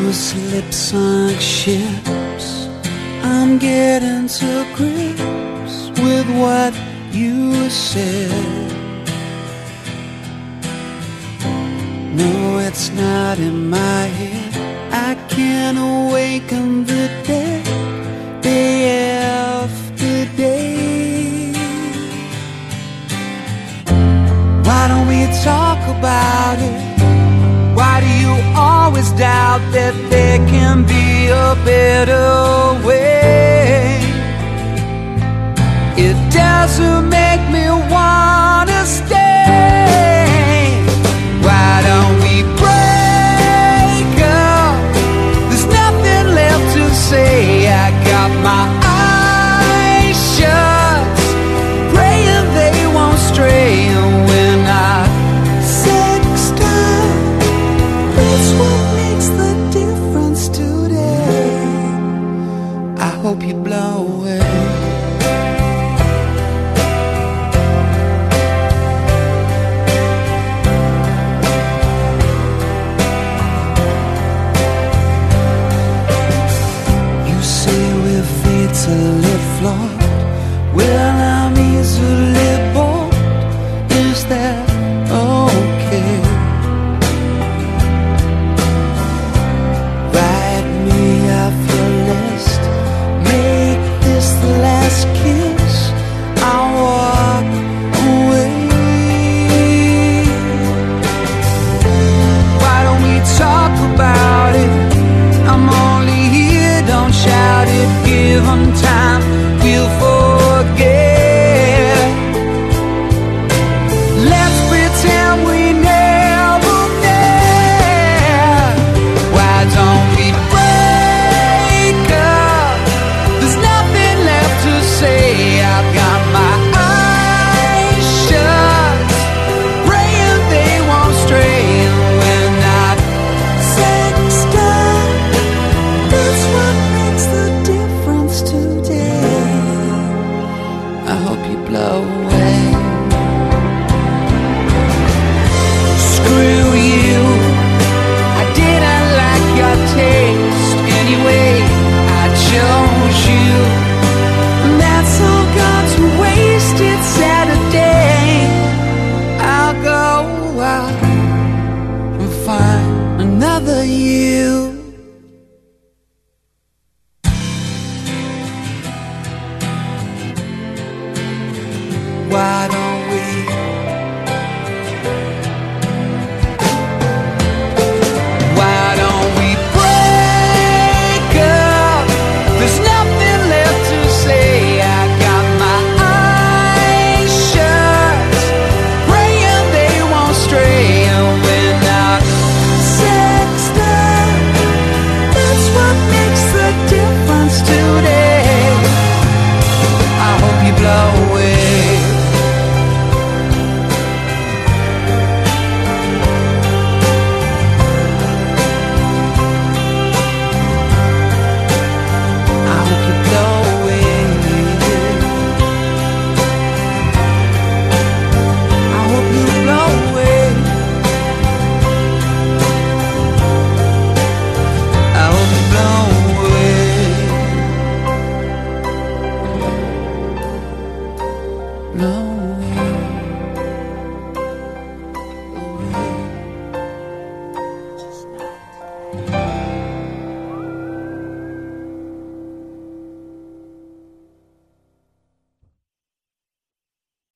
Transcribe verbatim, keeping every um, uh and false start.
slip-sunk ships. I'm getting to grips with what you said. No, it's not in my head. I can't awaken the dead day after day. Why don't we talk about it? Why do you always doubt that there can be a better way? It doesn't make me wanna stay. Why don't we break up? There's nothing left to say. I got my eyes shut, praying they won't stray. And when I sext up, that's what makes the difference today. I hope you blow away. Easily flawed, well, I'm easily bored. Is that okay? Write me off your list, make this the last kiss. I'll walk away. Why don't we talk about it? I'm only here, don't shout it. Give them time, we'll forget. Let's pretend we never met. Why don't we break up? There's nothing left to say. I've got my eyes shut, praying they won't stray. And when I sext up, that's what makes the difference today. I hope you blow away. Screw you, I didn't like your taste anyway. I chose you, and that's all gone to wasted Saturday. I'll go out and find another you. Why don't we? Why don't we break up? There's nothing left to say. I got my eyes shut, praying they won't stray. And when I sext up, that's what makes the difference today. I hope you blow away. No.